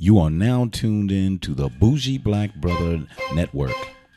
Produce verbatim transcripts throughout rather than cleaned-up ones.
You are now tuned in to the Bougie Black Brother Network.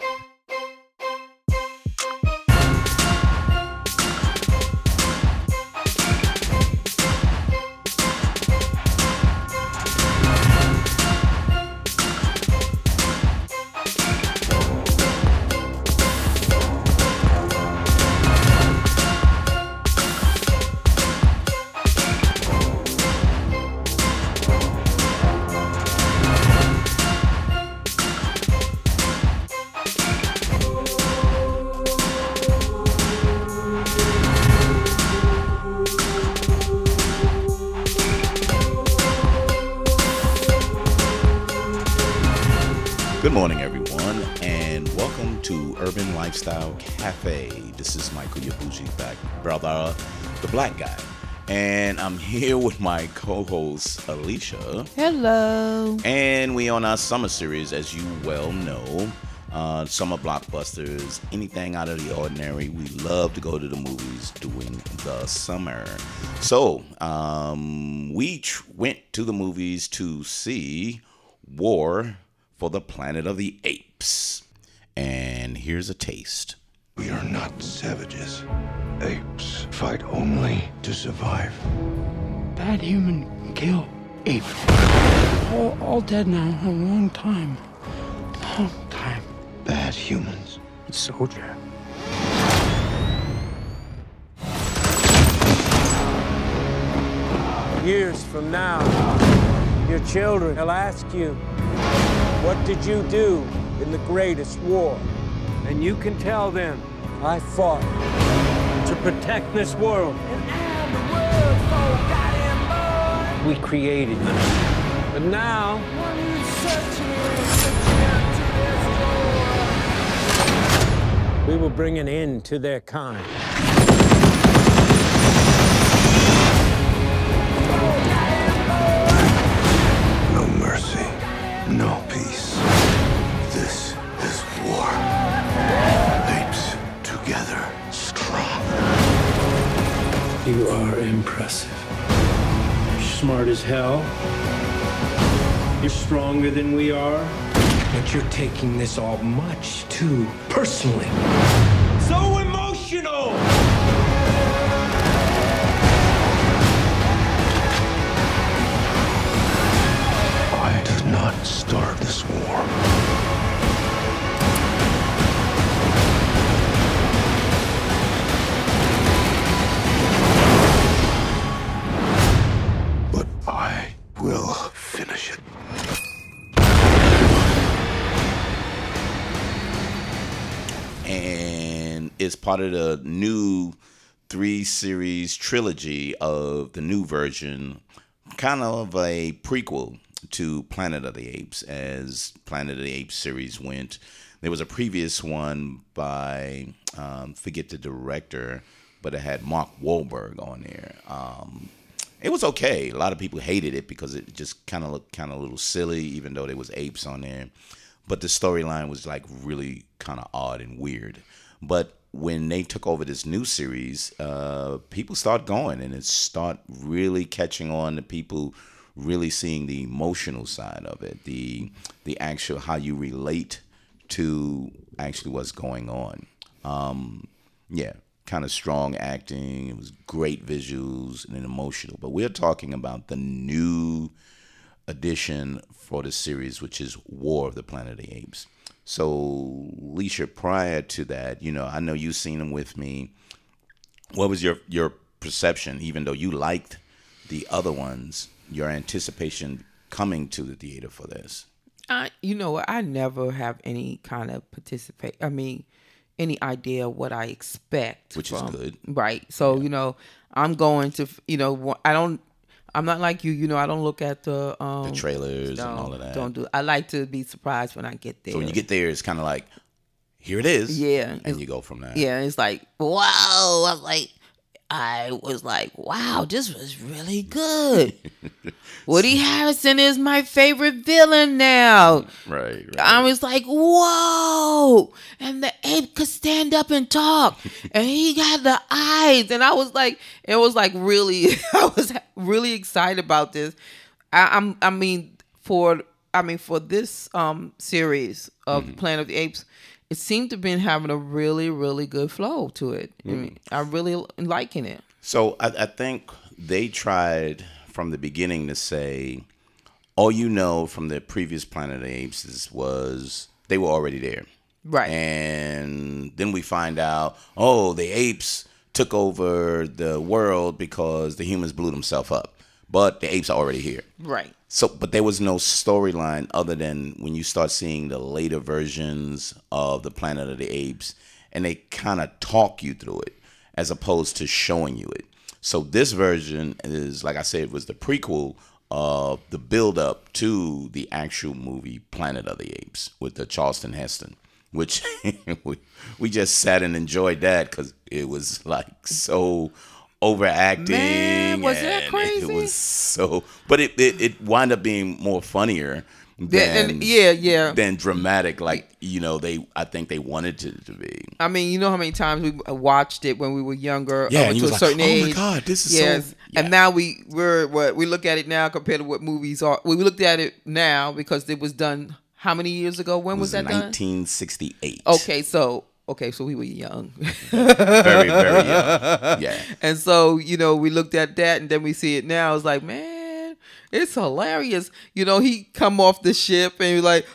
Good morning, everyone, and welcome to Urban Lifestyle Cafe. This is Michael, your bougie black brother, the black guy, and I'm here with my co-host Alicia. Hello. And we on our summer series, as you well know, uh, summer blockbusters, anything out of the ordinary. We love to go to the movies during the summer. So um, we tr- went to the movies to see War for the Planet of the Apes. And here's a taste. We are not savages. Apes fight only to survive. Bad human kill ape. All, all dead now a long time. Long time. Bad humans. Soldier. Years from now, your children will ask you, what did you do in the greatest war? And you can tell them, I fought to protect this world. We created them. But now, we will bring an end to their kind. No mercy. No peace. This is war. Apes together, strong. You are impressive. You're smart as hell. You're stronger than we are. But you're taking this all much too personally. So emotional! I did not start this war. But I will finish it. And it's part of the new three series trilogy of the new version, kind of a prequel to Planet of the Apes. As Planet of the Apes series went, there was a previous one by um, forget the director, but it had Mark Wahlberg on there. Um, it was okay. A lot of people hated it because it just kind of looked kind of a little silly, even though there was apes on there. But the storyline was like really kind of odd and weird. But when they took over this new series, uh, people start going, and it start really catching on to people really seeing the emotional side of it, the the actual how you relate to actually what's going on. Um, yeah, kind of strong acting. It was great visuals and emotional. But we're talking about the new edition for the series, which is War of the Planet of the Apes. So, Alicia, prior to that, you know, I know you've seen them with me. What was your your perception, even though you liked the other ones, your anticipation coming to the theater for this? I, you know what? I never have any kind of participate. I mean, any idea what I expect, Which from, is good, right? So, yeah. you know, I'm going to, you know, I don't. I'm not like you, you know, I don't look at the um, the trailers don't, and all of that. Don't do. I like to be surprised when I get there. So when you get there, it's kind of like, here it is. Yeah. And you go from there. Yeah, it's like, wow. I was like, I was like, wow, this was really good. Woody Harrelson is my favorite villain now. Right, right. I was like, whoa. And the ape could stand up and talk. And he got the eyes. And I was like, it was like really, I was really excited about this. I, I'm, I mean, for I mean for this um series of Mm-hmm. Planet of the Apes, it seemed to have been having a really really good flow to it. I mean, I'm really liking it. So I, I think they tried from the beginning to say, all you know from the previous Planet of the Apes is, was they were already there. Right. And then we find out, oh, the apes took over the world because the humans blew themselves up. But the apes are already here. Right. So, but there was no storyline other than when you start seeing the later versions of the Planet of the Apes, and they kind of talk you through it as opposed to showing you it. So this version is, like I said, was the prequel of the build up to the actual movie Planet of the Apes with the Charlton Heston, which we, we just sat and enjoyed that because it was like so overacting. Man, was that and crazy? It was so, but it, it, it wound up being more funnier than, and- yeah, yeah. than dramatic. Like, you know, they, I think they wanted it to be. I mean, you know how many times we watched it when we were younger, Yeah, up and you to a was like, certain "Oh my age. God, this is yes. so-" Yeah. And now we we're what we look at it now compared to what movies are. We looked at it now because it was done how many years ago? When It was, was that done? nineteen sixty-eight. Okay, so okay, so we were young. Very, very young. Yeah. And so, you know, we looked at that and then we see it now. It's like, man, it's hilarious. You know, he come off the ship and he's like,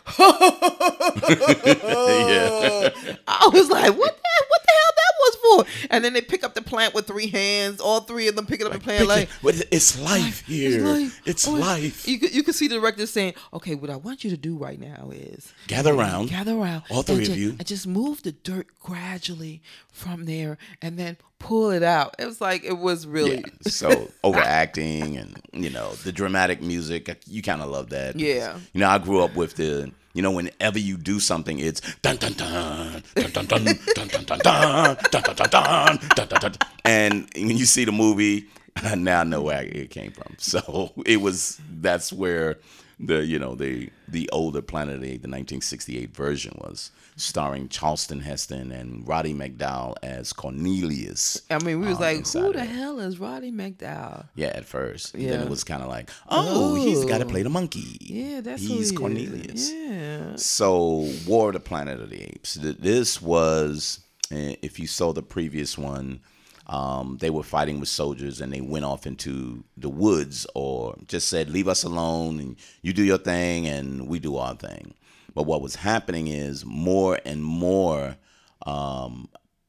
Yeah. I was like, what the, what the hell that was for? And then they pick up the plant with three hands. All three of them pick it up and plant like, But it's life here. life. It's Oh, life. You could, you could see the director saying, okay, what I want you to do right now is Gather around. gather around, All three and of ju- you. and just move the dirt gradually from there, and then pull it out. It was like it was really, Yeah. So overacting and, you know, the dramatic music, you kind of love that. Yeah. You know, I grew up with the, you know, whenever you do something, it's dun dun dun dun dun dun dun dun dun dun dun dun dun dun dun dun dun dun. And when you see the movie, now I know where it came from. So it was, that's where the, you know, the the older Planet of the Apes, the nineteen sixty-eight version was, starring Charlton Heston and Roddy McDowall as Cornelius. I mean, we was um, like, inside who of the it. hell is Roddy McDowell? Yeah, at first. And Yeah. then it was kind of like, oh, he's got to play the monkey. Yeah, that's who He's he is. Cornelius. Yeah. So, War of the Planet of the Apes. Th- This was, eh, if you saw the previous one, um, they were fighting with soldiers and they went off into the woods or just said, leave us alone and you do your thing and we do our thing. But what was happening is more and more um,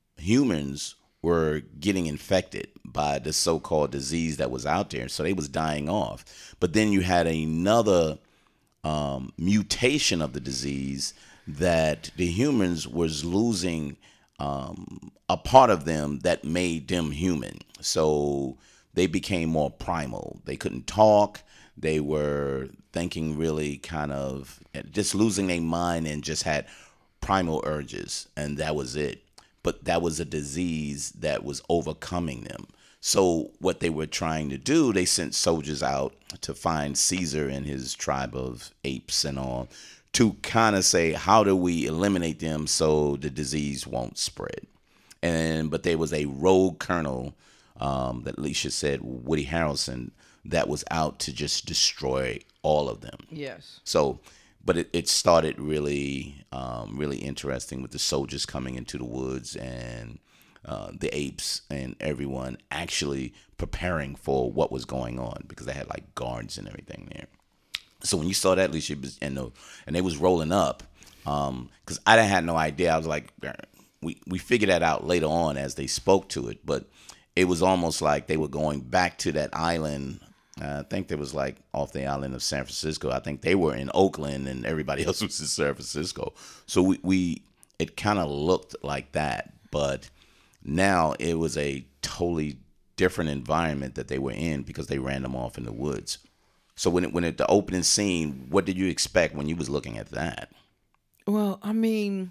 humans were getting infected by the so-called disease that was out there. So they was dying off. But then you had another um, mutation of the disease that the humans was losing um, a part of them that made them human. So they became more primal. They couldn't talk. They were thinking really kind of just losing their mind and just had primal urges. And that was it. But that was a disease that was overcoming them. So what they were trying to do, they sent soldiers out to find Caesar and his tribe of apes and all to kind of say, how do we eliminate them so the disease won't spread? And but there was a rogue colonel um, that Alicia said, Woody Harrelson, that was out to just destroy all of them. Yes. So, but it, it started really, um, really interesting with the soldiers coming into the woods and uh, the apes and everyone actually preparing for what was going on because they had like guards and everything there. So when you saw that, Alicia, and the, and they was rolling up, um, because I didn't had no idea. I was like, we we figured that out later on as they spoke to it, but it was almost like they were going back to that island. Uh, I think there was like off the island of San Francisco. I think they were in Oakland and everybody else was in San Francisco. So we, we it kind of looked like that, but now it was a totally different environment that they were in because they ran them off in the woods. So when it, when it, the opening scene, what did you expect when you was looking at that? Well, I mean,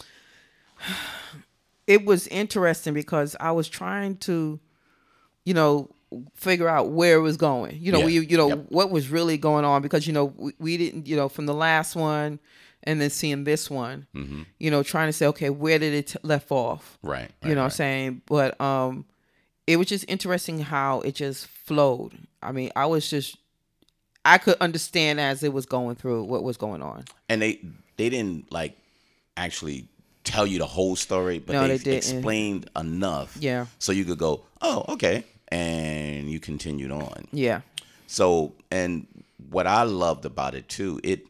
it was interesting because I was trying to, you know, figure out where it was going. You know, Yeah. we, you know, Yep. what was really going on because, you know, we, we didn't, you know, from the last one and then seeing this one, Mm-hmm. you know, trying to say, okay, where did it t- left off? Right. you know what I'm saying? But um, it was just interesting how it just flowed. I mean, I was just, I could understand as it was going through what was going on. And they they didn't like actually tell you the whole story, but No, they, they didn't. explained enough, Yeah. so you could go, oh, okay, and you continued on. Yeah. So, and what I loved about it too, it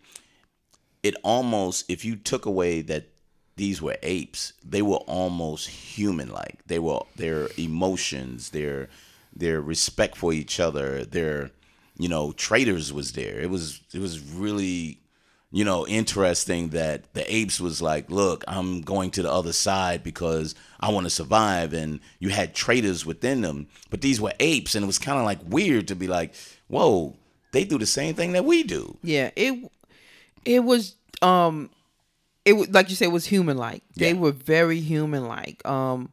it almost, if you took away that these were apes, they were almost human-like. They were their emotions, their their respect for each other, their, you know, traitors was there. It was it was really, you know, interesting that the apes was like, look, I'm going to the other side because I want to survive, and you had traitors within them, but these were apes, and it was kind of like weird to be like, whoa, they do the same thing that we do. Yeah. It it was um it was like you said, it was human like. They Yeah. were very human like. Um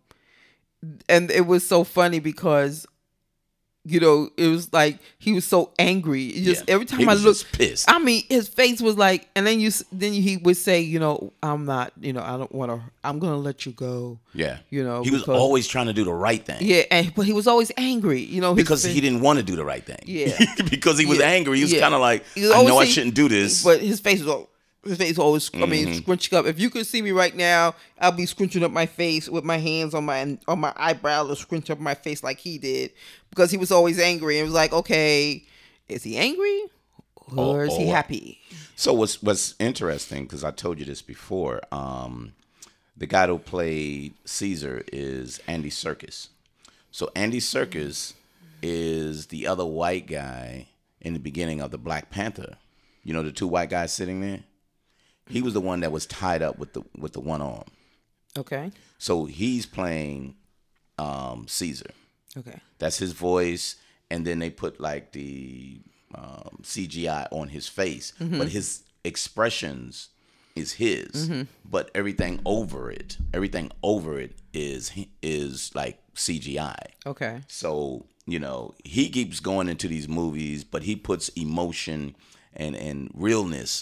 and it was so funny because you know, it was like he was so angry. It Just Yeah. every time He I was looked, just pissed. I mean, his face was like, and then you, s- then he would say, you know, I'm not, you know, I don't want to, I'm gonna let you go. Yeah, You know, he was because- always trying to do the right thing. Yeah, and but he was always angry. You know, his Because face- he didn't want to do the right thing. Yeah. because he was Yeah. angry. He was Yeah. kind of like, He was I always know I say- shouldn't do this. But his face was all, his face was always, I mean, Mm-hmm. scrunching up. If you could see me right now, I'll be scrunching up my face with my hands on my on my eyebrow to scrunch up my face like he did, because he was always angry. And it was like, okay, is he angry or Or- is he or- happy? So what's what's interesting, because I told you this before, um, the guy who played Caesar is Andy Serkis. So Andy Serkis is the other white guy in the beginning of the Black Panther. You know, the two white guys sitting there. He was the one that was tied up with the with the one arm. Okay, So he's playing um, Caesar. okay, That's his voice, and then they put like the um, C G I on his face, but his expressions is his, but everything over it, everything over it is is like C G I. okay. So you know he keeps going into these movies, but he puts emotion and and realness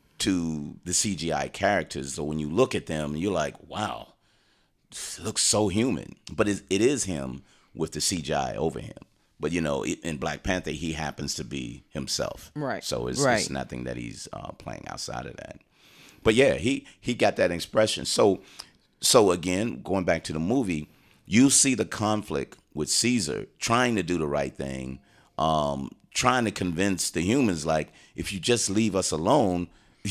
to the C G I characters. So when you look at them, you're like, wow, this looks so human. But it, it is him with the C G I over him. But you know, in Black Panther, he happens to be himself. Right. So it's, Right. it's nothing that he's uh, playing outside of that. But yeah, he he got that expression. So so again, going back to the movie, you see the conflict with Caesar trying to do the right thing, um, trying to convince the humans, like, if you just leave us alone,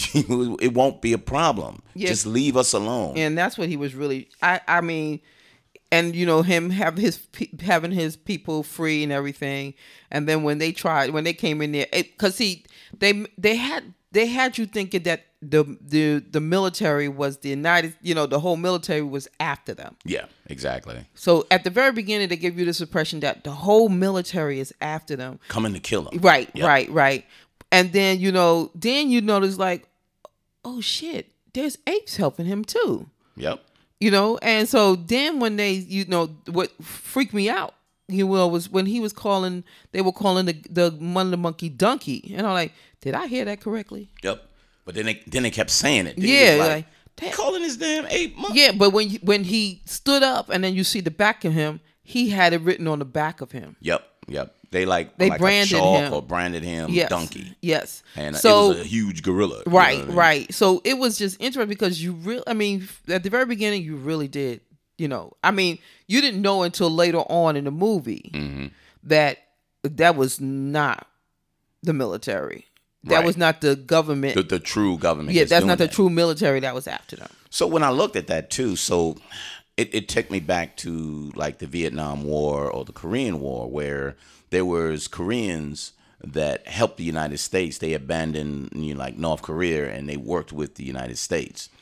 it won't be a problem. Yeah. Just leave us alone. And that's what he was really. I I mean, and you know him have his pe- having his people free and everything. And then when they tried, when they came in there, because he they they had they had you thinking that the the the military was the United, you know, the whole military was after them. Yeah, exactly. So at the very beginning, they give you this impression that the whole military is after them. Coming to kill him. Right, Yep. right, right. And then you know, then you notice like, oh shit, there's apes helping him too. Yep. You know, and so then when they, you know, what freaked me out, you know, was when he was calling, they were calling the the Wonder Monkey Donkey, and I'm like, did I hear that correctly? Yep. But then they then they kept saying it. They Yeah, was like, like, damn. calling his damn ape monkey. Yeah, but when when he stood up and then you see the back of him, he had it written on the back of him. Yep. Yep. They like They like branded a chalk him. or branded him Yes, donkey. Yes. And uh, so it was a huge gorilla. you know right, what I mean? right. So it was just interesting because you really, I mean, at the very beginning, you really did, you know, I mean, you didn't know until later on in the movie Mm-hmm. that that was not the military. That Right. was not the government. The, the true government. yeah, that's doing not the that. true military that was after them. So when I looked at that too, so it, it took me back to like the Vietnam War or the Korean War, where there was Koreans that helped the United States. They abandoned, you know, like North Korea, and they worked with the United States.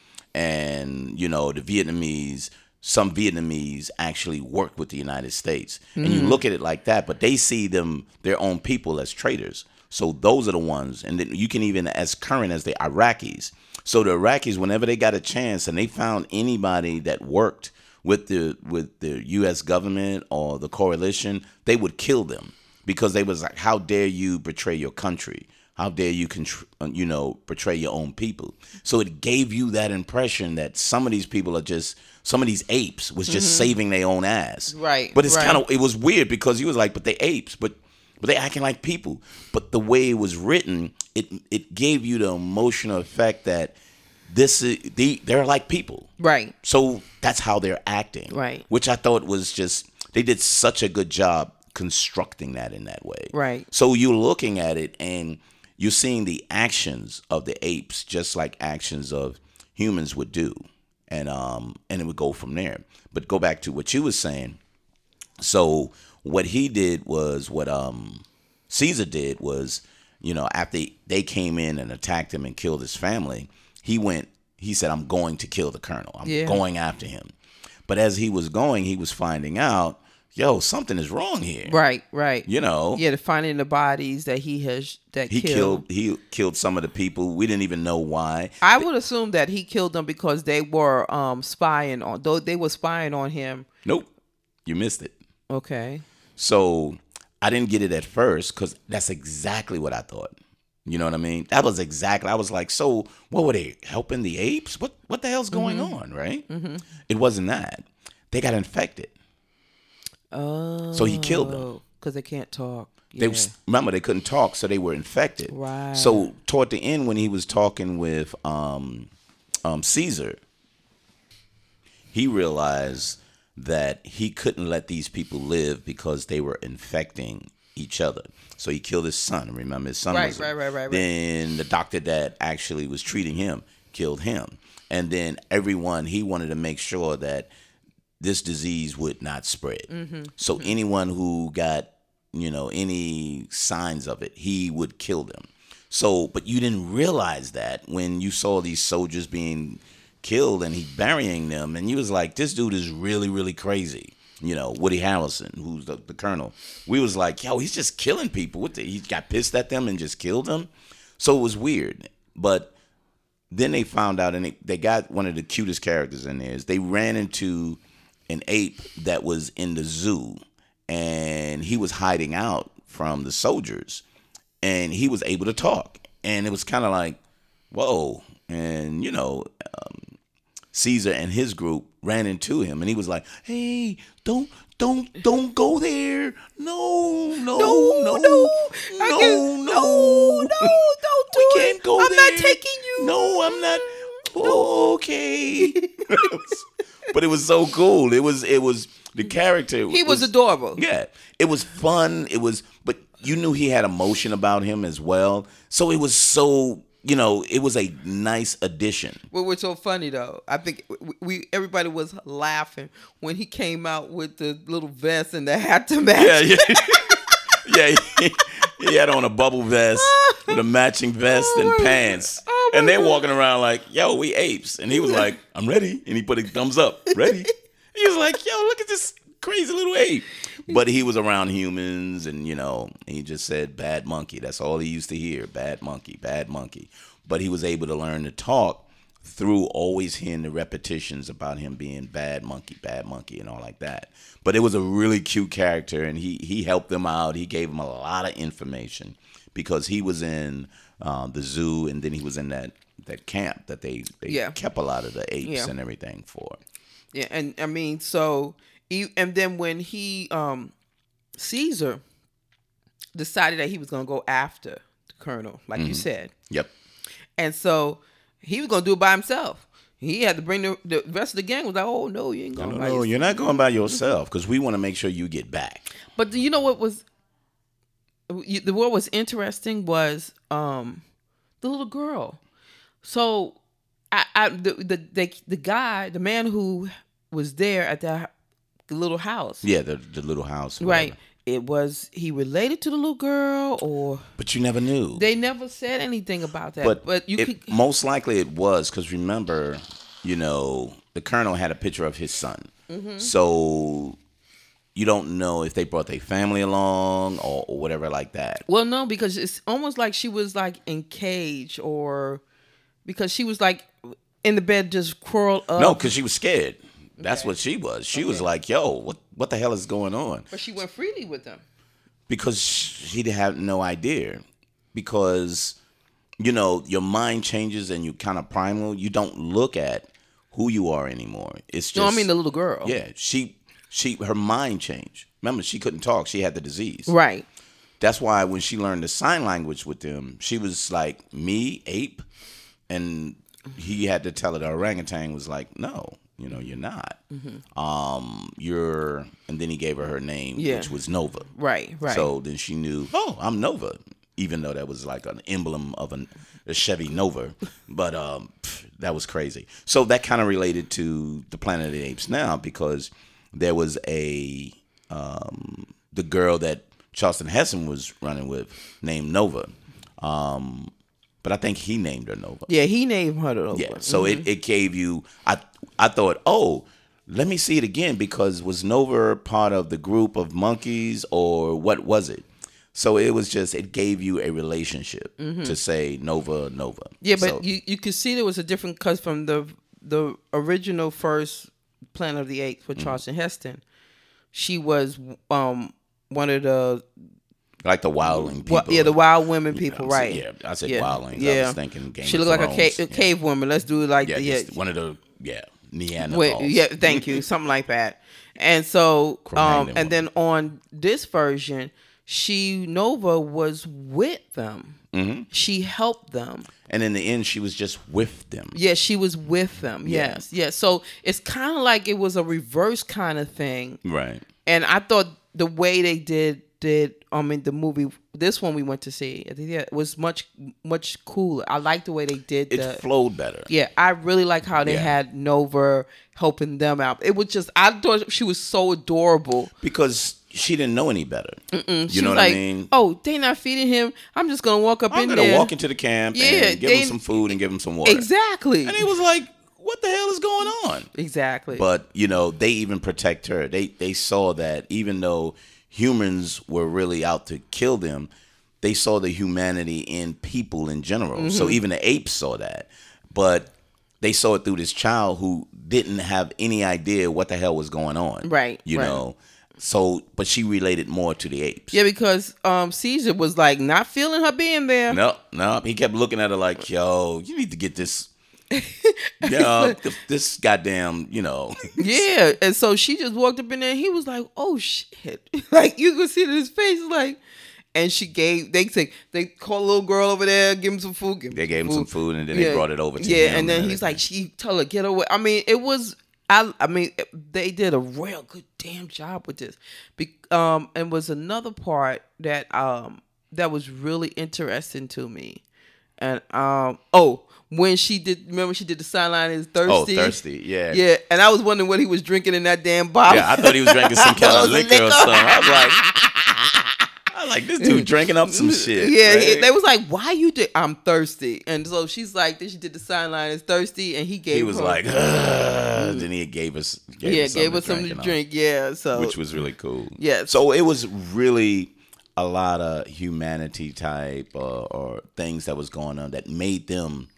And you know, the Vietnamese, some Vietnamese actually worked with the United States. And you look at it like that, but they see them, their own people, as traitors. So those are the ones, and then you can even as current as the Iraqis. So the Iraqis, whenever they got a chance and they found anybody that worked with the with the U S government or the coalition, they would kill them because they was like, how dare you betray your country? How dare you, contr- you know, betray your own people? So it gave you that impression that some of these people are just, some of these apes was just saving their own ass. Right, But it's right. kind of, it was weird because you was like, but they apes, but but they acting like people. But the way it was written, it it gave you the emotional effect that this is they they're like people. Right. So that's how they're acting. Right. Which I thought was just they did such a good job constructing that in that way. Right. So you're looking at it and you're seeing the actions of the apes just like actions of humans would do. And um and it would go from there. But go back to what you were saying. So what he did was what um Caesar did was, you know, after they came in and attacked him and killed his family, he went he said, I'm going to kill the colonel. I'm Yeah. going after him. But as he was going, he was finding out, yo, something is wrong here. Right, right. You know. Yeah, to finding the bodies that he has that He killed. killed he killed some of the people. We didn't even know why. I would assume that he killed them because they were um spying on though they were spying on him. Nope. You missed it. Okay. So I didn't get it at first because that's exactly what I thought. You know what I mean? That was exactly. I was like, so what were they helping the apes? What what the hell's going Mm-hmm. on? Right? Mm-hmm. It wasn't that. They got infected. Oh. So he killed them. Because they can't talk. They Yeah. was, remember they couldn't talk, so they were infected. Right. So toward the end, when he was talking with um, um, Caesar, he realized that he couldn't let these people live because they were infecting each other. So he killed his son. Remember, his son Right, was right, right, right, right. Then the doctor that actually was treating him killed him, and then everyone he wanted to make sure that this disease would not spread. Mm-hmm. So anyone who got, you know, any signs of it, he would kill them. So, but you didn't realize that when you saw these soldiers being killed and he burying them, and you was like, this dude is really, really crazy. You know, Woody Harrelson, who's the, the colonel. We was like, yo, he's just killing people. What the, he got pissed at them and just killed them. So it was weird. But then they found out, and they, they got one of the cutest characters in there. Is they ran into an ape that was in the zoo, and he was hiding out from the soldiers, and he was able to talk. And it was kind of like, whoa. And, you know, um, Caesar and his group ran into him, and he was like, hey, don't, don't, don't go there. No, no, no, no, no, I no, can- no, no, no, don't do we it. can't go I'm there. not taking you. No, I'm not. Okay. But it was so cool. It was, it was, the character. He was adorable. Yeah. It was fun. It was, but you knew he had emotion about him as well. So it was so, you know, it was a nice addition. What was so funny though, I think we, we everybody was laughing when he came out with the little vest and the hat to match. Yeah, yeah. Yeah, he, he had on a bubble vest with a matching vest Oh and my pants. God. Oh my and they're God. walking around like, yo, we apes. And he was like, I'm ready. And he put a thumbs up, ready. He was like, yo, look at this crazy little ape. But he was around humans, and, you know, he just said, bad monkey. That's all he used to hear, bad monkey, bad monkey. But he was able to learn to talk through always hearing the repetitions about him being bad monkey, bad monkey, and all like that. But it was a really cute character, and he, he helped them out. He gave them a lot of information because he was in uh, the zoo, and then he was in that, that camp that they, they Yeah. kept a lot of the apes Yeah. and everything for. Yeah, and I mean, so, he, and then when he, um, Caesar decided that he was going to go after the colonel, like you said. Yep. And so he was going to do it by himself. He had to bring the, the rest of the gang was like, oh, no, you ain't No, going no, by no, yourself. you're not going by yourself because we want to make sure you get back. But do you know what was, you- the what was interesting was um, the little girl. So I, I the, the, the, the guy, the man who was there at the little house. Yeah, the the little house. Right. whatever. It was he related to the little girl, or But you never knew. they never said anything about that. But, But, you it, could most likely it was because remember, you know, the colonel had a picture of his son. Mm-hmm. So you don't know if they brought their family along or, or whatever like that. well, no, because it's almost like she was like in cage, or because she was like in the bed just curled up. No, because she was scared. That's Okay. what she was. She was Okay. like, yo, what what the hell is going on? But she went freely with them. Because she didn't have no idea. Because, you know, your mind changes and you kind of primal. You don't look at who you are anymore. It's just. No, I mean the little girl. Yeah, she she her mind changed. Remember, she couldn't talk. She had the disease. Right. that's why when she learned the sign language with them, she was like, me, ape? And he had to tell her the orangutan was like, no, you know, you're not. Mm-hmm. Um, you're, and then he gave her her name, Yeah. which was Nova. Right, right. So then she knew, oh, I'm Nova, even though that was like an emblem of an, a Chevy Nova. But um, pff, that was crazy. So that kind of related to the Planet of the Apes now, because there was a, um, the girl that Charlton Heston was running with named Nova. Um, but I think he named her Nova. Yeah, he named her Nova. Yeah, so mm-hmm. it, it gave you, I I thought, oh, let me see it again, because was Nova part of the group of monkeys or what was it? So it was just, it gave you a relationship mm-hmm. to say Nova, Nova. Yeah, but so, you, you could see there was a different, because from the the original first Planet of the Apes with Charlton mm-hmm. Heston, she was um one of the... Like the wildling people. Well, yeah, the wild women people, you know, right. Yeah, I said yeah. wildlings. Yeah. I was thinking Game She of looked like a, Thrones. ca- a yeah. cave woman. Let's do it like... Yeah, the, yeah. just one of the, yeah, Neanderthals. Wait, yeah, thank you. Something like that. And so, um, and then on this version, she, Nova, was with them. Mm-hmm. She helped them. And in the end, she was just with them. Yeah, she was with them. Yeah. Yes. Yeah. So it's kind of like it was a reverse kind of thing. Right. And I thought the way they did, did, I mean, the movie, this one we went to see, I think, yeah, it was much, much cooler. I like the way they did It the, flowed better. Yeah, I really like how they Yeah. had Nova helping them out. It was just, I thought she was so adorable. Because she didn't know any better. Mm-mm. You know was what like, I mean? Oh, they not feeding him. I'm just gonna walk up I'm in gonna there. walk into the camp Yeah, and give they- him some food and give him some water. Exactly. And he was like, what the hell is going on? Exactly. But, you know, they even protect her. They they saw that even though humans were really out to kill them, they saw the humanity in people in general. Mm-hmm. So even the apes saw that. But they saw it through this child who didn't have any idea what the hell was going on. Right, You right. know. So, but she related more to the apes. Yeah, because um, Caesar was like not feeling her being there. No, no. He kept looking at her like, yo, you need to get this. Yeah, this goddamn, you know. Yeah, and so she just walked up in there and he was like, oh shit. Like you could see it in his face, like, and she gave, they say, they called a little girl over there, give him some food. Give him They gave him food. some food and then Yeah. they brought it over to yeah, him. and then and he's like, everything. she tell her, get away. I mean, it was, I I mean, they did a real good damn job with this. Be, um, and was another part that um that was really interesting to me. And um oh, when she did, remember she did the sign line is thirsty. Oh, thirsty, yeah. Yeah, and I was wondering what he was drinking in that damn bottle. Yeah, I thought he was drinking some kind It of was liquor, liquor. or something. I was like, I was like, this dude drinking up some shit. Yeah, right? he- they was like, "Why you do? I'm thirsty." And so she's like, then she did the sign line is thirsty, and he gave. He was her, like, "Ugh." Then he gave us, gave yeah, us gave something us something to and all, drink. Yeah, so which was really cool. Yes. So it was really a lot of humanity type uh, or things that was going on that made them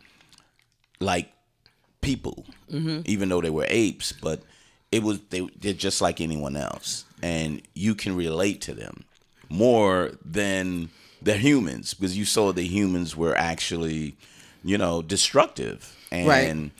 like people, mm-hmm. even though they were apes. But it was they they're just like anyone else, and you can relate to them more than the humans because you saw the humans were actually, you know, destructive and Right.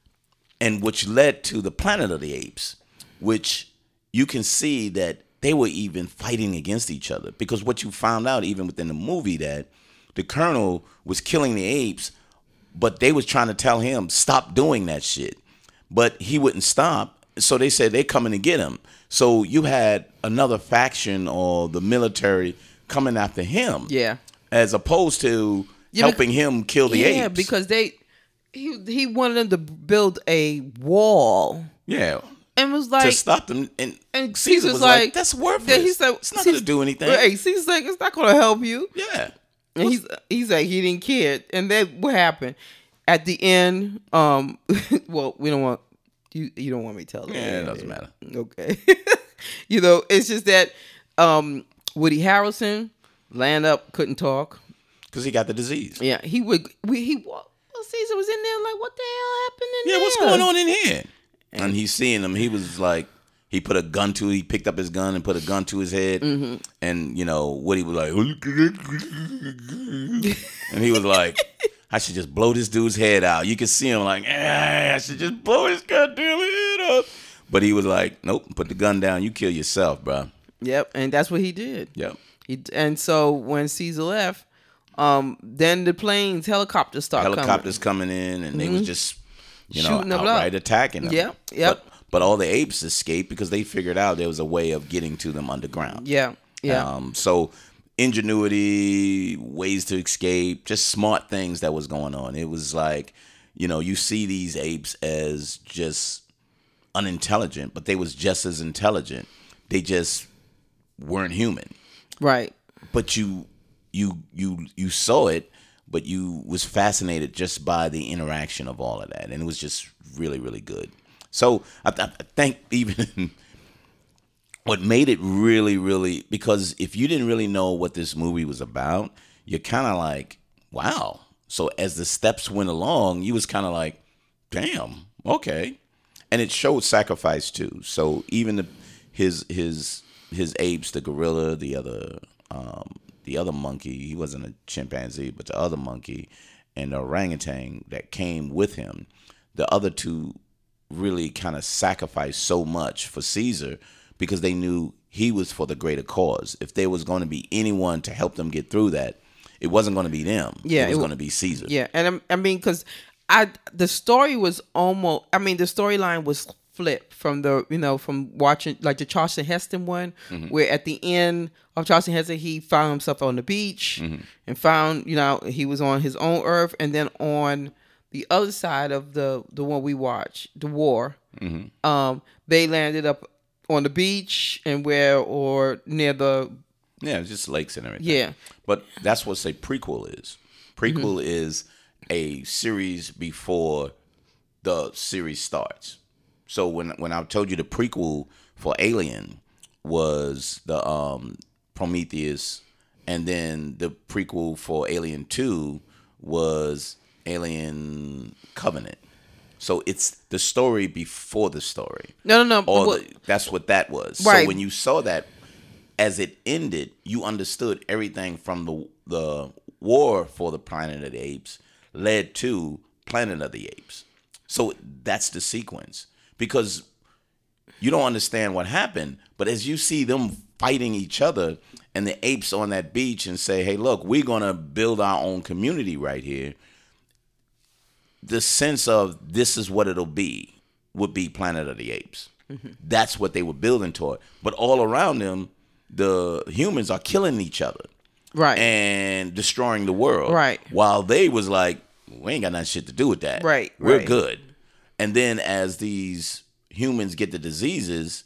and which led to the Planet of the Apes, which you can see that they were even fighting against each other because what you found out even within the movie that the Colonel was killing the apes, but they was trying to tell him stop doing that shit, but he wouldn't stop. So they said they're coming to get him. So you had another faction or the military coming after him. Yeah. As opposed to Yeah, helping him kill the yeah, apes. because they he he wanted them to build a wall yeah. and was like to stop them, and, and Caesar Caesar's was like, like, "That's worthless. Yeah, he said, it's not going to Caesar- do anything." Right, Caesar's like, it's not going to help you. Yeah, And he's he's like he didn't care. And then what happened at the end? Um, well, we don't want you. You don't want me to tell. yeah, it doesn't matter Okay. You know, it's just that um, Woody Harrelson land up couldn't talk. because he got the disease. Yeah, he would. We he well, Caesar was in there like, what the hell happened in Yeah, there? what's going on in here? And he's seeing him. He was like, he put a gun to. He picked up his gun and put a gun to his head. Mm-hmm. And you know, Woody was like, and he was like, I should just blow this dude's head out. You can see him like, eh, I should just blow his goddamn head up. But he was like, nope, put the gun down. You kill yourself, bro. Yep, and that's what he did. Yep. He, and so when Caesar left, um, then the planes, helicopters start Helicopters coming. coming in, and mm-hmm. they was just, you know, Shooting them outright up. attacking them. Yep, yep. But, but all the apes escaped because they figured out there was a way of getting to them underground. Yeah, yeah. Um, so ingenuity, ways to escape, just smart things that was going on. It was like, you know, you see these apes as just unintelligent, but they was just as intelligent. They just weren't human. Right. But you you you you saw it, but you was fascinated just by the interaction of all of that, and it was just really, really good. So I, I think even what made it really, really, because if you didn't really know what this movie was about, you're kind of like, wow. So as the steps went along, you was kind of like, damn, okay. And it showed sacrifice too. So even the, his his his apes, the gorilla, the other um, the other monkey, he wasn't a chimpanzee, but the other monkey and the orangutan that came with him, the other two really kind of sacrificed so much for Caesar because they knew he was for the greater cause. If there was going to be anyone to help them get through that, it wasn't going to be them. Yeah, it was it, going to be Caesar. Yeah, and I'm, I mean, because I the story was almost. I mean, the storyline was flipped from the you know from watching like the Charlton Heston one, mm-hmm. where at the end of Charlton Heston he found himself on the beach mm-hmm. and found you know he was on his own earth, and then on the other side of the the one we watched, the war, mm-hmm. um, they landed up on the beach and where or near the. Yeah, it's just lakes and everything. Yeah. But that's what a prequel is. Prequel mm-hmm. is a series before the series starts. So when when I told you the prequel for Alien was the um, Prometheus, and then the prequel for Alien two was Alien Covenant. So it's the story before the story. No, no, no. Or well, the, that's what that was. Right. So when you saw that, as it ended, you understood everything from the the war for the Planet of the Apes led to Planet of the Apes. So that's the sequence. Because you don't understand what happened, but as you see them fighting each other and the apes on that beach and say, hey, look, we're going to build our own community right here, the sense of this is what it'll be would be Planet of the Apes. Mm-hmm. That's what they were building toward. But all around them, the humans are killing each other. Right. And destroying the world. Right. While they was like, we ain't got nothing shit to do with that. Right. We're right. good. And then as these humans get the diseases,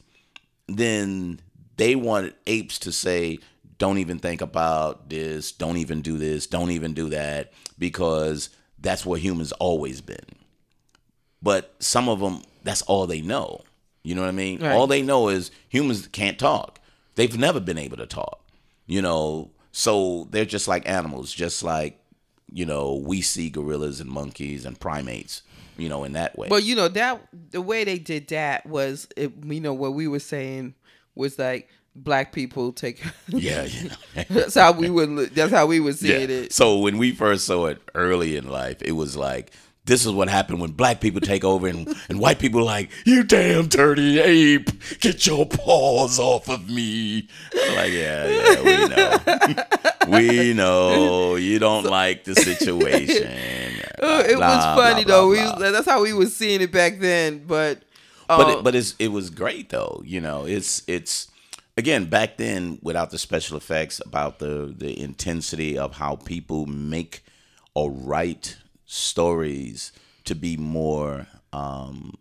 then they want apes to say, don't even think about this, don't even do this, don't even do that, because that's what humans always been. But some of them, that's all they know. You know what I mean? Right. All they know is humans can't talk. They've never been able to talk, you know, so they're just like animals, just like, you know, we see gorillas and monkeys and primates, you know, in that way. Well, you know, that the way they did that was, it, you know, what we were saying was like black people take. yeah, yeah. That's how we would. That's how we would see yeah. it. So when we first saw it early in life, it was like, this is what happened when black people take over and, and white people are like, you damn dirty ape, get your paws off of me. I'm like, yeah, yeah, we know. we know you don't so, like the situation. Uh, it blah, was funny, blah, though. Blah, blah. We, that's how we was seeing it back then. But uh, but, it, but it's, it was great, though. You know, it's, it's again, back then, without the special effects, about the, the intensity of how people make or write stories to be more um,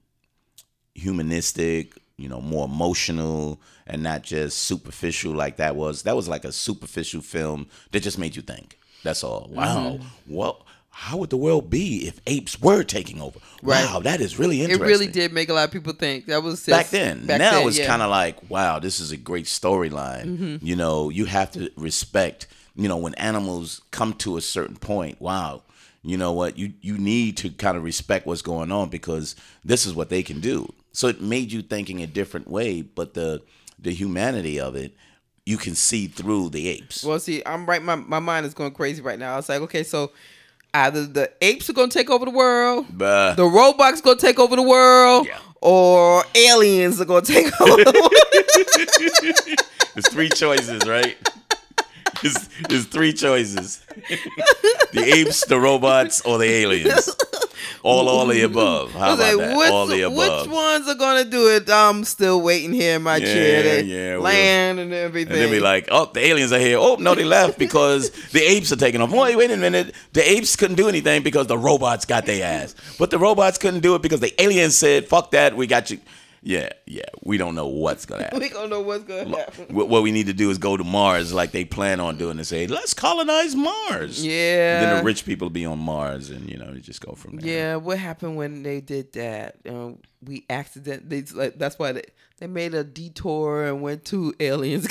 humanistic, you know, more emotional and not just superficial like that was. That was like a superficial film that just made you think. That's all. Wow. Mm-hmm. Well, how would the world be if apes were taking over? Right. Wow, that is really interesting. It really did make a lot of people think. That was just, back then. Back now then, it's yeah. kind of like, wow, this is a great storyline. Mm-hmm. You know, you have to respect, you know, when animals come to a certain point, wow, you know what, you, you need to kind of respect what's going on because this is what they can do. So it made you think in a different way, but the the humanity of it, you can see through the apes. Well, see, I'm right. My, my mind is going crazy right now. I was like, okay, so either the apes are going to take over the world, Buh. the robots going to take over the world, yeah. or aliens are going to take over the world. There's three choices, right? it's, it's three choices: the apes, the robots, or the aliens. All, all the above. How I was about like, that? which, All the above. Which ones are gonna do it? I'm still waiting here in my Yeah, chair. They yeah, land and everything. And then be like, oh, the aliens are here. Oh, no, they left because the apes are taking off. Wait, wait a minute. The apes couldn't do anything because the robots got their ass. But the robots couldn't do it because the aliens said, fuck that, we got you. Yeah, yeah, we don't know what's going to happen. We don't know what's gonna happen. What what we need to do is go to Mars like they plan on doing and say, let's colonize Mars. Yeah. And then the rich people be on Mars and, you know, you just go from there. Yeah, what happened when they did that? Um, we accidentally, like, that's why they, they made a detour and went to aliens.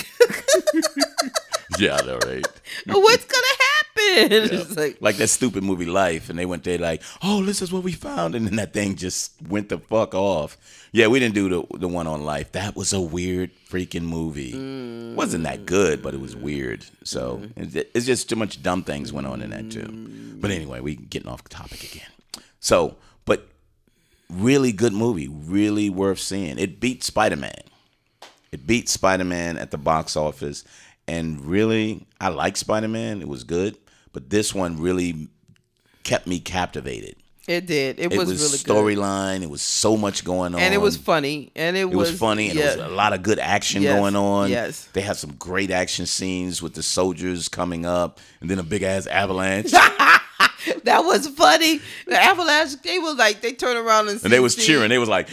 Yeah, I know, right? What's gonna happen? It's like, Like that stupid movie Life, and they went there like, oh, this is what we found, and then that thing just went the fuck off. Yeah, we didn't do the the one on Life. That was a weird freaking movie. Mm. Wasn't that good, but it was weird. So mm. it, it's just too much dumb things went on in that too. But anyway, we getting off topic again. So, but really good movie, really worth seeing. It beat Spider-Man. It beat Spider-Man at the box office. And really, I like Spider-Man. It was good. But this one really kept me captivated. It did. It, It was, was really storyline. good. It was so much going on. And it was funny. And it, It was, was funny. And yeah. there was a lot of good action Yes, going on. yes. They had some great action scenes with the soldiers coming up. And then a big-ass avalanche. That was funny. The avalanche, they was like, they turned around and see And they was see- cheering. They was like,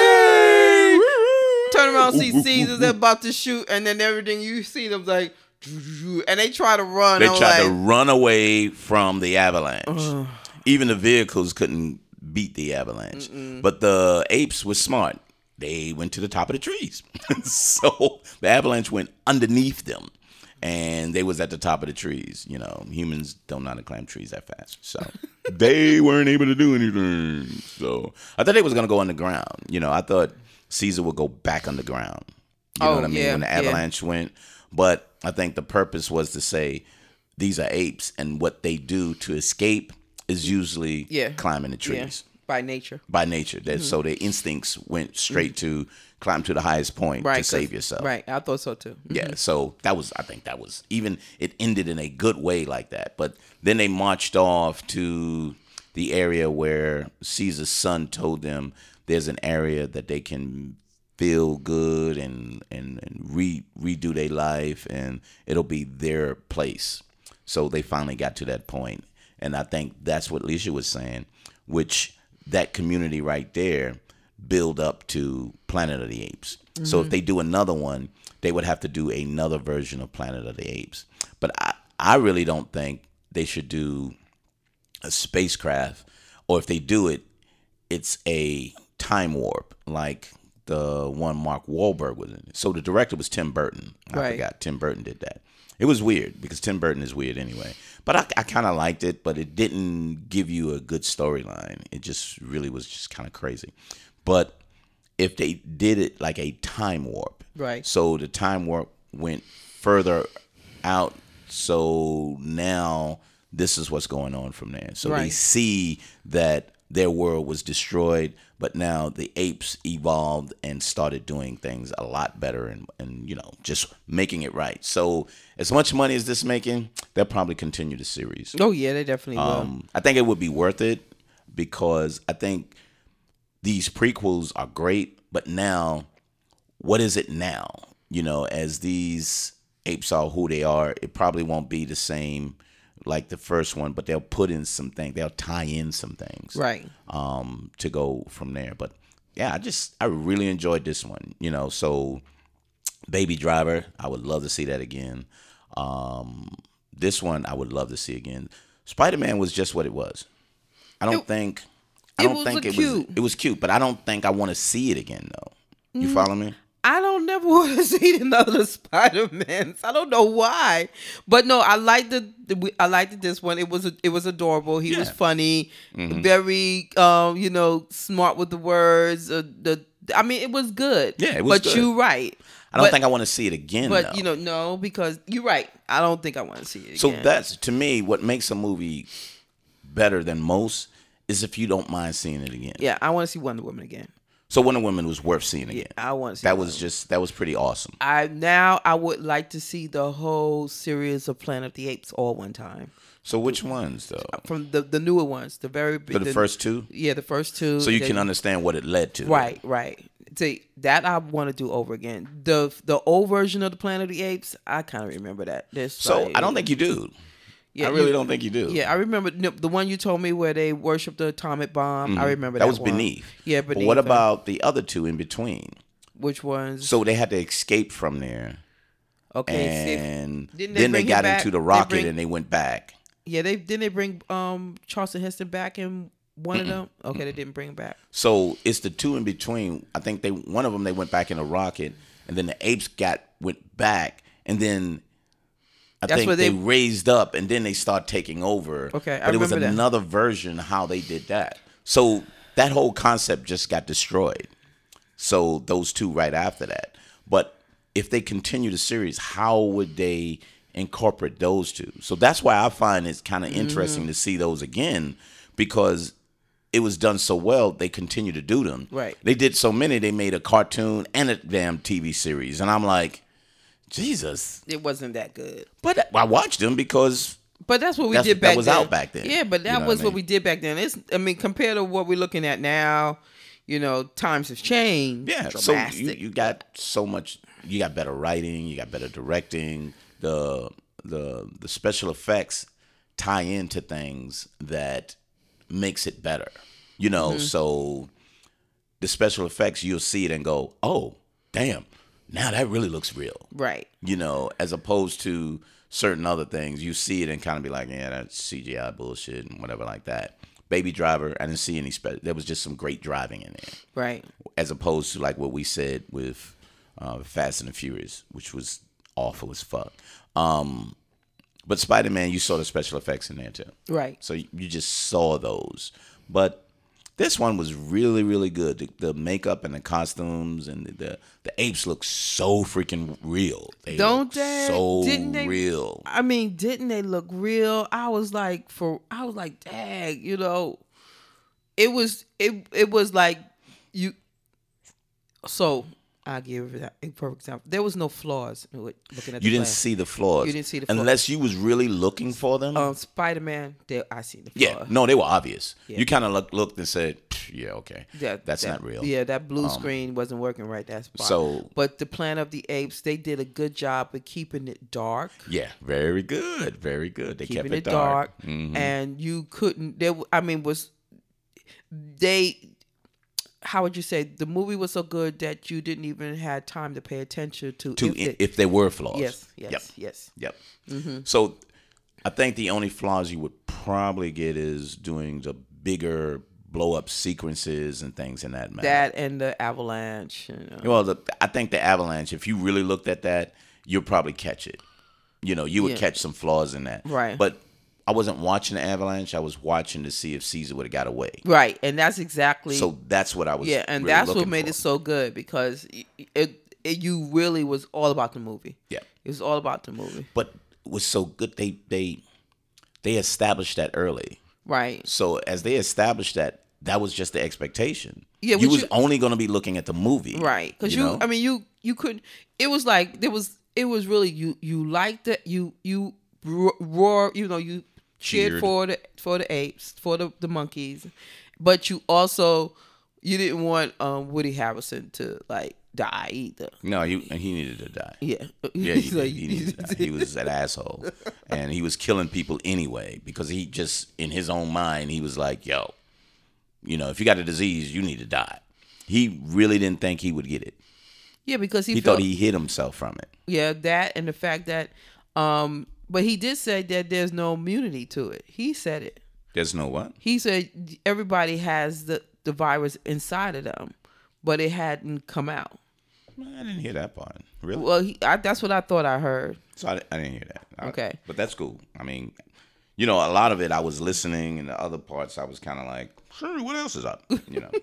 Yay! Turn around, Ooh, see ooh, ooh, Caesar, ooh. they're about to shoot, and then everything you see them like, and they try to run. They I'm tried like, to run away from the avalanche. Even the vehicles couldn't beat the avalanche. Mm-mm. But the apes were smart. They went to the top of the trees. So the avalanche went underneath them. And they was at the top of the trees. You know, humans don't know how to climb trees that fast. So they weren't able to do anything. So I thought they was going to go underground. You know, I thought Caesar would go back underground. You know Oh, what I mean? yeah, When the yeah. avalanche went. But I think the purpose was to say these are apes. And what they do to escape is usually Yeah. climbing the yeah, trees. by nature. By nature. That So their instincts went straight to climb to the highest point Right. to 'cause- save yourself. Right. I thought so too. Yeah, so that was, I think that was, even it ended in a good way like that. But then they marched off to the area where Caesar's son told them there's an area that they can feel good and and, and re, redo their life, and it'll be their place. So they finally got to that point. And I think that's what Alicia was saying, which that community right there build up to Planet of the Apes. Mm-hmm. So if they do another one, they would have to do another version of Planet of the Apes. But I, I really don't think they should do a spacecraft, or if they do it, it's a time warp like the one Mark Wahlberg was in. So the director was Tim Burton. I Right. forgot Tim Burton did that. It was weird because Tim Burton is weird anyway. But I, I kind of liked it, but it didn't give you a good storyline. It just really was just kind of crazy. But if they did it like a time warp, Right. so the time warp went further out, so now this is what's going on from there. So they Right. see that their world was destroyed, but now the apes evolved and started doing things a lot better and, and you know, just making it right. So as much money as this making, they'll probably continue the series. Oh yeah, they definitely will. Um, I think it would be worth it because I think these prequels are great, but now, what is it now? You know, as these apes are who they are, it probably won't be the same like the first one, but they'll put in some things, they'll tie in some things, Right. Um, to go from there. But yeah, I just I really enjoyed this one. You know, so Baby Driver, I would love to see that again. Um, this one I would love to see again. Spider-Man was just what it was. I don't It- think. I it don't was think a it cute. was. It was cute, but I don't think I want to see it again though. You follow me? I don't never want to see another Spider-Man. I don't know why, but no, I liked the, the I liked this one. It was it was adorable. He was Yeah. funny, very um, you know, smart with the words. Uh, the I mean, it was good. Yeah, it was But good. you're right. I don't But- think I want to see it again. But though. you know, no, because you're right. I don't think I want to see it. So again. that's, to me, what makes a movie better than most is if you don't mind seeing it again. yeah, I want to see Wonder Woman again. So Wonder Woman was worth seeing again. Yeah, I want to see that Wonder was just that was pretty awesome. I now I would like to see the whole series of Planet of the Apes all one time. So which ones though? From the the newer ones, the very big. For the, the first two? Yeah, the first two. So you they, can understand what it led to. Right, right. See, that I want to do over again. The the old version of the Planet of the Apes, I kind of remember that. There's so like, I don't think you do. Yeah, I really you, don't think you do. Yeah, I remember no, the one you told me where they worshipped the atomic bomb. Mm-hmm. I remember that. That was one. Beneath. Yeah, Beneath. But what about the other two in between? Which ones? So they had to escape from there. Okay. And they then they got into the rocket they bring, and they went back. Yeah, they didn't they bring um Charleston Heston back in one of them? Okay, they didn't bring him back. So it's the two in between. I think they one of them they went back in the rocket, and then the apes got went back, and then I That's think where they, they raised up, and then they start taking over. Okay, I but it was remember that. another version how they did that. So that whole concept just got destroyed. So those two right after that. But if they continue the series, how would they incorporate those two? So that's why I find it's kind of interesting mm. to see those again, because it was done so well, they continue to do them. Right. They did so many, they made a cartoon and a damn T V series. And I'm like, Jesus. It wasn't that good. But I watched them because... But that's what we that's, did back then. That was then. out back then. Yeah, but that you know was what, I mean? what we did back then. It's, I mean, compared to what we're looking at now, you know, times have changed. Yeah, dramatic. So you, you got so much, you got better writing, you got better directing, the the the special effects tie into things that makes it better. You know, mm-hmm. so the special effects, you'll see it and go, oh, damn, now that really looks real. Right. You know, as opposed to certain other things, you see it and kind of be like, yeah, that's C G I bullshit and whatever like that. Baby Driver, I didn't see any special. There was just some great driving in there. Right. As opposed to like what we said with uh, Fast and the Furious, which was awful as fuck. Um, but Spider-Man, you saw the special effects in there too. Right. So you, you just saw those. But this one was really, really good. The, the makeup and the costumes and the, the the apes look so freaking real. They Don't they? So didn't they, real. I mean, didn't they look real? I was like, for I was like, dang, you know, it was it it was like you. So I'll give that a perfect example. There was no flaws with looking at. You the didn't plan. see the flaws. You didn't see the flaws unless you was really looking for them. Um, Spider-Man, they, I seen the flaws. Yeah, no, they were obvious. Yeah. You kind of look, looked and said, "Yeah, okay, that, that's that, not real." Yeah, that blue um, screen wasn't working right. That's fine. So, but the Planet of the Apes, they did a good job of keeping it dark. Yeah, very good, very good. They keeping kept it, it dark, dark. Mm-hmm. and you couldn't. There, I mean, was they? How would you say the movie was so good that you didn't even have time to pay attention to to if, if, it, if there were flaws? Yes, yes, yep. yes. Yep. Mm-hmm. So, I think the only flaws you would probably get is doing the bigger blow up sequences and things in that manner. That and the avalanche. You know. Well, the, I think the avalanche. If you really looked at that, you'll probably catch it. You know, you would Yeah. catch some flaws in that. Right. But I wasn't watching the avalanche. I was watching to see if Caesar would have got away. Right, and that's exactly. So that's what I was. Yeah, and really that's what looking made for. it so good because it, it, it you really was all about the movie. Yeah, it was all about the movie. But it was so good. They they they established that early. Right. So as they established that, that was just the expectation. Yeah, you was you, only going to be looking at the movie. Right, because you, you I mean, you you couldn't. It was like there was. It was really you. You liked it. You you roar. You know you. Cheered, cheered for the for the apes, for the, the monkeys, but you also you didn't want um, Woody Harrelson to like die either. No, he he needed to die. Yeah, yeah, he, like, he needed to die. He was an asshole, and he was killing people anyway because he just in his own mind he was like, "Yo, you know, if you got a disease, you need to die." He really didn't think he would get it. Yeah, because he he felt, thought he hid himself from it. Yeah, that and the fact that. Um, But he did say that there's no immunity to it. He said it. There's no what? He said everybody has the, the virus inside of them, but it hadn't come out. I didn't hear that part. Really? Well, he, I, that's what I thought I heard. So I, I didn't hear that. I, okay. But that's cool. I mean, you know, a lot of it I was listening, and the other parts I was kind of like, sure, what else is up? You know.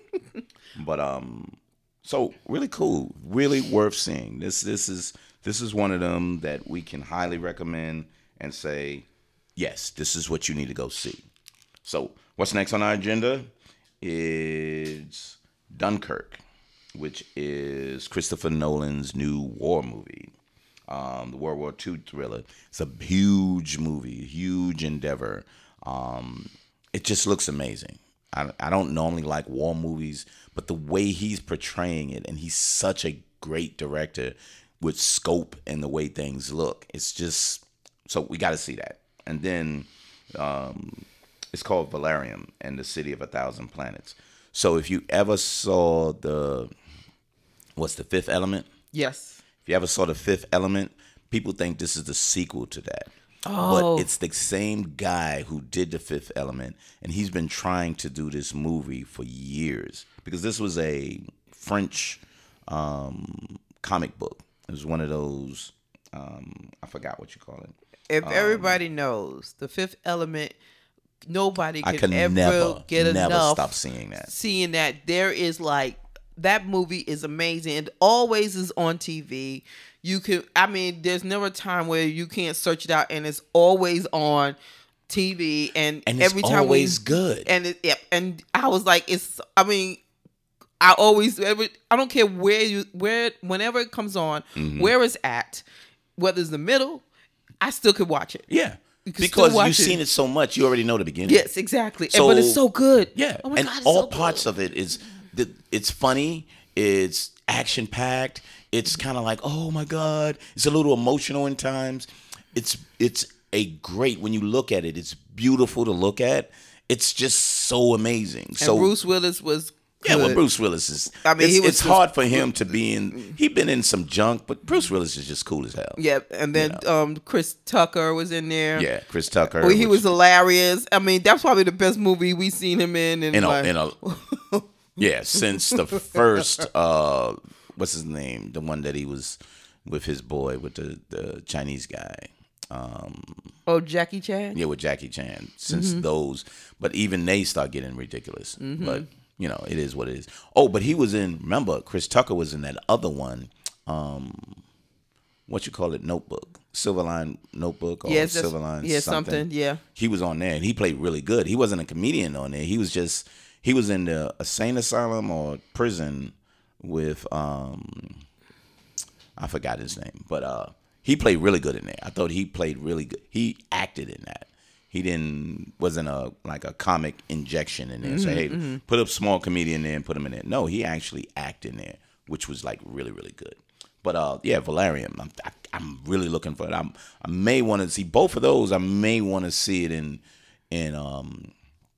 But um, so really cool, really worth seeing. This this is this is one of them that we can highly recommend. And say, yes, this is what you need to go see. So, what's next on our agenda is Dunkirk. which is Christopher Nolan's new war movie, um, the World War Two thriller. It's a huge movie, huge endeavor. Um, it just looks amazing. I, I don't normally like war movies, but the way he's portraying it, and he's such a great director with scope and the way things look, it's just, so we got to see that. And then um, it's called Valerium and the City of a Thousand Planets. So if you ever saw the, what's the Fifth Element? Yes. If you ever saw the Fifth Element, people think this is the sequel to that. Oh. But it's the same guy who did the Fifth Element, and he's been trying to do this movie for years, because this was a French um, comic book. It was one of those, um, I forgot what you call it. If Um, everybody knows the Fifth Element, nobody I can can ever never, get never enough stop seeing that. Seeing that there is like, that movie is amazing. It always is on T V. You can, I mean, there's never a time where you can't search it out, and it's always on T V. And, And it's every time always we, good. And it, yeah, and I was like, it's. I mean, I always, every, I don't care where you, where, whenever it comes on, Mm-hmm. where it's at, whether it's the middle, I still could watch it. Yeah. You can Because still watch you've it. seen it so much, you already know the beginning. Yes, exactly. And- So- but it's so good. Yeah, Oh my and God, it's all so parts good. of it is, the, it's funny, it's action packed, it's kind of like, oh my God, it's a little emotional in times. It's it's a great, when you look at it, it's beautiful to look at. It's just so amazing. And so Bruce Willis was yeah, well, good. Bruce Willis is. I mean, it's, he was it's just- hard for him to be in. He'd been in some junk, but Bruce Willis is just cool as hell. Yeah, and then You um, Chris Tucker was in there. Yeah, Chris Tucker. Well, he which- was hilarious. I mean, that's probably the best movie we seen him in. And in a, like, in a yeah, since the first uh what's his name, the one that he was with his boy, with the the Chinese guy, um oh, Jackie Chan. yeah, with Jackie Chan, since Mm-hmm. those, but even they start getting ridiculous. But you know, it is what it is. Oh, but he was in, remember, Chris Tucker was in that other one, um what you call it, Notebook, Silverline Notebook, or Yes, that's- Silverline yeah, something. something, yeah. He was on there and he played really good. He wasn't a comedian on there. He was just, he was in the insane asylum or prison with, um I forgot his name, but uh he played really good in there. I thought he played really good. He acted in that. He didn't, wasn't a like a comic injection in there. Say, hey, put a small comedian there and put him in there. No, he actually acted in there, which was like really, really good. But uh, yeah, Valerium. I'm, I, I'm really looking for it. I'm, I may want to see both of those. I may want to see it in in um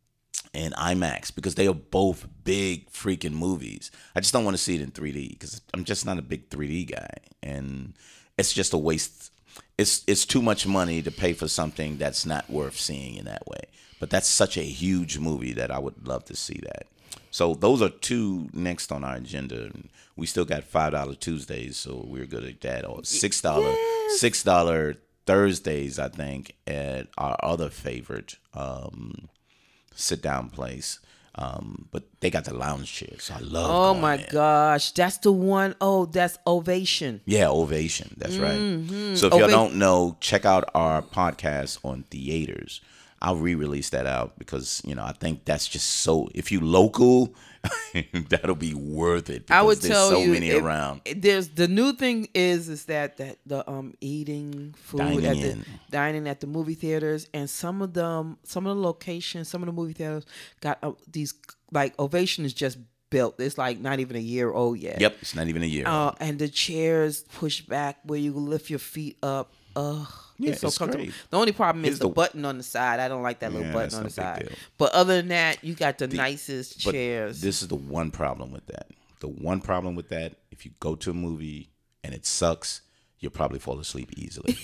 in IMAX, because they are both big freaking movies. I just don't want to see it in three D because I'm just not a big three D guy, and it's just a waste. It's it's too much money to pay for something that's not worth seeing in that way. But that's such a huge movie that I would love to see that. So those are two next on our agenda. We still got five dollar Tuesdays, so we're good at that. Or six dollar six dollar Thursdays, I think, at our other favorite um, sit down place. Um, but they got the lounge chairs. So I love. Oh going my there. gosh, that's the one. Oh, that's Ovation. Yeah, Ovation. That's Mm-hmm. right. So if y'all Ova- don't know, check out our podcast on theaters. I'll re-release that out because, you know, I think that's just so, if you local, that'll be worth it. I would because there's tell so you, many if- around. There's the new thing is is that that the um eating food Dining at the in. dining at the movie theaters, and some of them, some of the locations, some of the movie theaters got uh, these, like Ovation is just built. It's like not even a year old yet. Yep, it's not even a year. Uh, and the chairs push back where you lift your feet up. Ugh. Yeah, it's so it's comfortable. great. The only problem is Here's the, the- button on the side. I don't like that little Yeah, button that's on no the big side. deal. But other than that, you got the, nicest But chairs. This is the one problem with that. The one problem with that, if you go to a movie and it sucks, you'll probably fall asleep easily.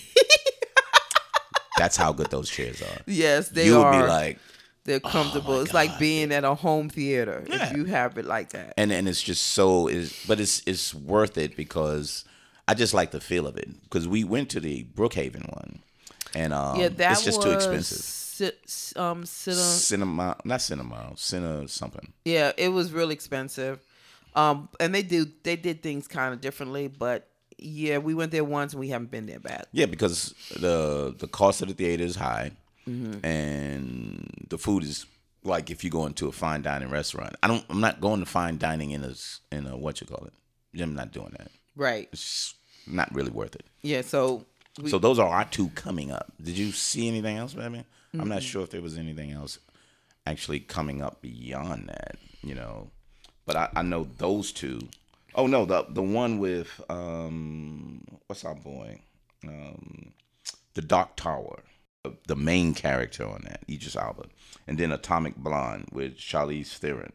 That's how good those chairs are. yes, they You'll are. be like, They're comfortable. my it's like God. being at a home theater Yeah. if you have it like that. and and it's just so is, but it's it's worth it because I just like the feel of it. Because we went to the Brookhaven one, and um, yeah, that it's just was too expensive. Sit, um, sit on, Cinema, not cinema, cinema something. yeah, it was really expensive. Um, and they do they did things kind of differently, but yeah, we went there once and we haven't been there back. Yeah, because the the cost of the theater is high, Mm-hmm. and the food is like if you go into a fine dining restaurant. I don't. I'm not going to fine dining in a in a what you call it. I'm not doing that. Right. It's not really worth it. Yeah. So. We, so those are our two coming up. Did you see anything else, baby? Mm-hmm. I'm not sure if there was anything else actually coming up beyond that. You know, but I, I know those two. Oh no, the the one with um, what's our boy, um, the Dark Tower, the main character on that, Idris Elba, and then Atomic Blonde with Charlize Theron.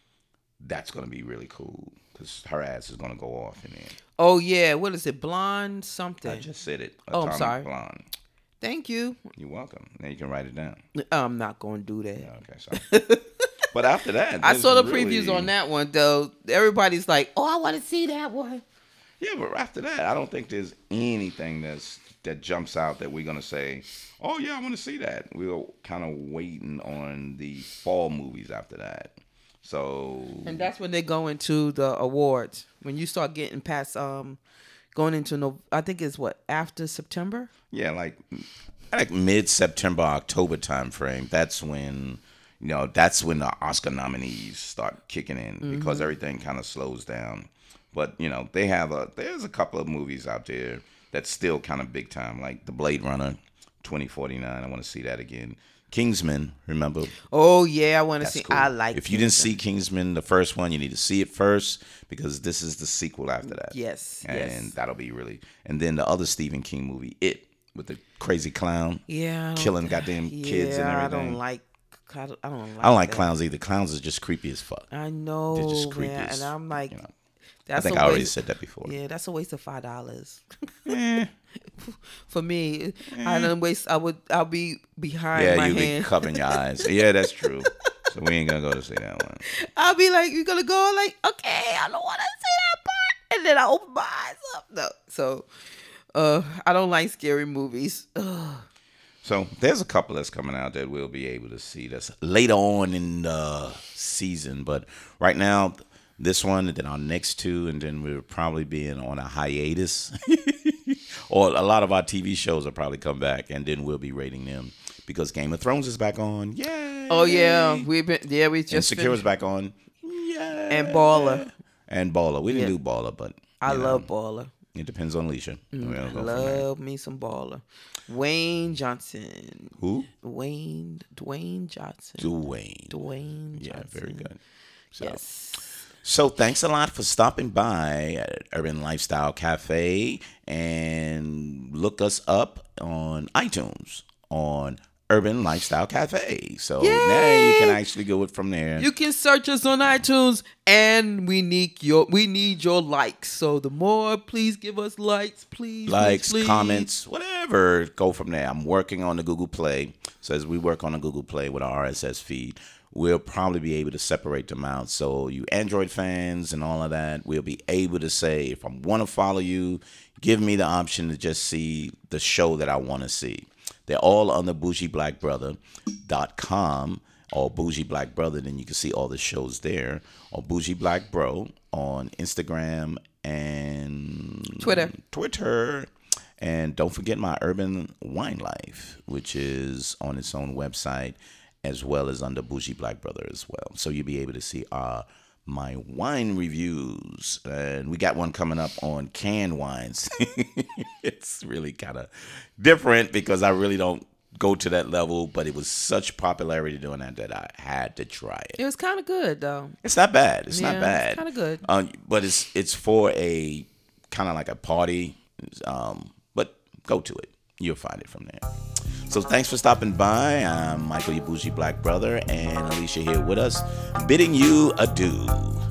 That's gonna be really cool because her ass is gonna go off in there. Oh yeah, what is it? Blonde something. I just said it. Oh, Atomic I'm sorry. Blonde. Thank you. You're welcome. Now you can write it down. I'm not gonna do that. Yeah, okay, sorry. But after that, I saw the really... previews on that one though. Everybody's like, "Oh, I want to see that one." Yeah, but after that, I don't think there's anything that's that jumps out that we're gonna say, "Oh yeah, I want to see that." We're kind of waiting on the fall movies after that. So, and that's when they go into the awards. When you start getting past, um, going into no, I think it's what after September. Yeah, like like mid September, October time frame. That's when you know that's when the Oscar nominees start kicking in mm-hmm. because everything kind of slows down. But you know they have a there's a couple of movies out there that's still kind of big time, like the Blade Runner, twenty forty-nine. I want to see that again. Kingsman, remember? Oh yeah, I want to see. Cool. I like. If Kingsman. you didn't see Kingsman, the first one, you need to see it first because this is the sequel after that. Yes, and yes. that'll be really. And then the other Stephen King movie, It, with the crazy clown, yeah, killing goddamn yeah, kids and everything. I don't like. I don't, I don't like. I don't like that. clowns either. Clowns are just creepy as fuck. I know, They're just creepy man, as, and I'm like, you know, that's I think a I already waste, said that before. Yeah, that's a waste of five dollars. Eh. For me, I don't waste. I would. I'll be behind yeah, my you hand. be covering your eyes. Yeah, that's true. So we ain't gonna go to see that one. I'll be like, you're gonna go like, okay, I don't want to see that part, and then I open my eyes up. No, so uh, I don't like scary movies. Ugh. So there's a couple that's coming out that we'll be able to see that's later on in the season, but right now. This one, and then our next two, and then we'll probably be in on a hiatus. Or a lot of our T V shows will probably come back, and then we'll be rating them because Game of Thrones is back on. Yay! Oh yeah, we've been yeah we just Insecure is back on. Yay! And Baller and Baller. We didn't yeah. do Baller, but I know, love Baller. It depends on Alicia. Mm, I love me some Baller. Wayne Johnson. Who? Wayne Dwayne Johnson. Dwayne. Dwayne Johnson. Yeah, very good. So. Yes. So thanks a lot for stopping by at Urban Lifestyle Cafe, and look us up on iTunes on Urban Lifestyle Cafe. So Yay! now you can actually go it from there. You can search us on iTunes, and we need your we need your likes. So the more, please give us likes, please. Likes, please, please. comments, whatever. Go from there. I'm working on the Google Play. So as we work on the Google Play with our R S S feed, we'll probably be able to separate them out. So you Android fans and all of that, we'll be able to say, if I want to follow you, give me the option to just see the show that I want to see. They're all on the bougie black brother dot com or Bougie Black Brother. Then you can see all the shows there. Or Bougie Black Bro on Instagram and Twitter. Twitter. And don't forget my Urban Wine Life, which is on its own website, as well as under Bougie Black Brother as well. So you'll be able to see uh, my wine reviews. And we got one coming up on canned wines. It's really kind of different because I really don't go to that level, but it was such popularity doing that that I had to try it. It was kind of good, though. It's not bad. It's yeah, not bad. It's kind of good. Um, but it's it's for a kind of like a party. Um, but go to it. You'll find it from there. So thanks for stopping by. I'm Michael, your Bougie Black Brother, and Alicia here with us, bidding you adieu.